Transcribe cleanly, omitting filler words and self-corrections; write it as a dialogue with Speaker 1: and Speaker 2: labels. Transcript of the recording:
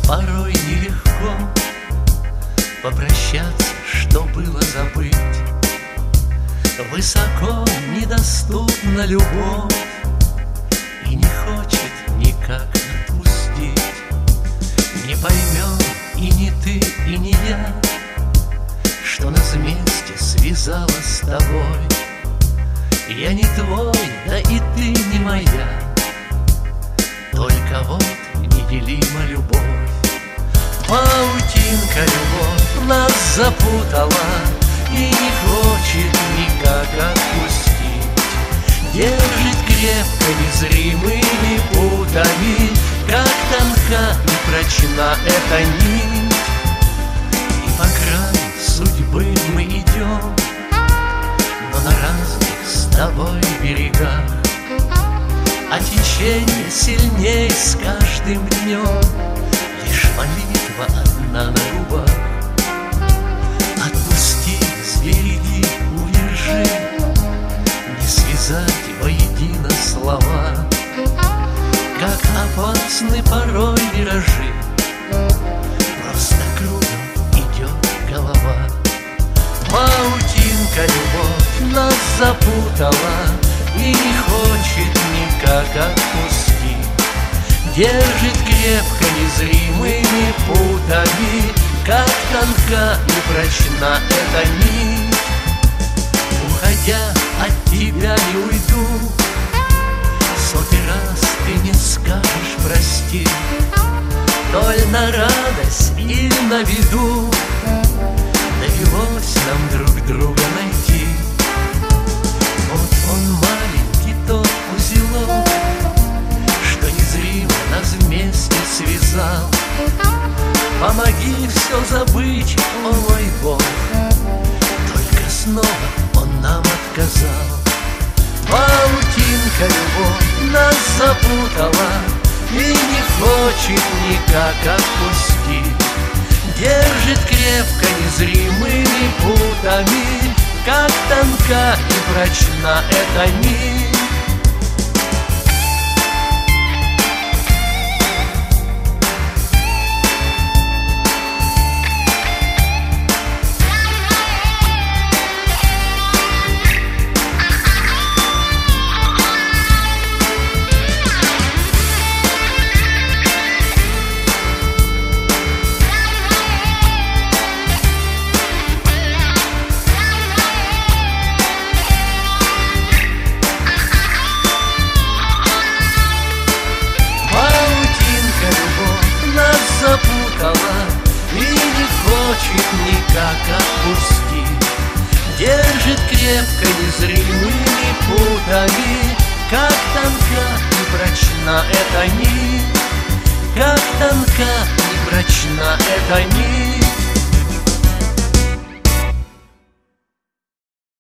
Speaker 1: Порой нелегко попрощаться, что было забыть. Высоко недоступна любовь и не хочет никак отпустить. Не поймем и не ты, и не я, что нас вместе связало с тобой. Я не твой, да и ты не моя, только вот неделима любовь. Паутинка любовь нас запутала и не хочет никак отпустить. Держит крепко незримыми путами, как тонка и прочна эта нить. И по краю судьбы мы идем, но на разных с тобой берегах. А течение сильней с каждым днем, лишь молитва одна на губах. Отпусти, сбереги, удержи, не связать воедино слова. Как опасны порой виражи, просто кругом идет голова. Паутинка любовь нас запутала и не хочет никак отпустить. Держит крепко незримыми путами, как тонка и прочна эта нить. Уходя от тебя не уйду, сотый раз ты не скажешь прости. Толь на радость или на беду довелось нам друг друга найти. Вот он маленький тот узелок, что незримо нас вместе связал. Помоги все забыть, о мой Бог, только снова он нам отказал. Паутинка любовь нас запутала и не хочет никак отпустить. Держит крепко незримыми путами, как тонка и прочна эта нить. Запутала и не хочет никак отпустить. Держит крепко незримыми путами, как тонка и прочна эта нить. Как тонка и прочна эта нить.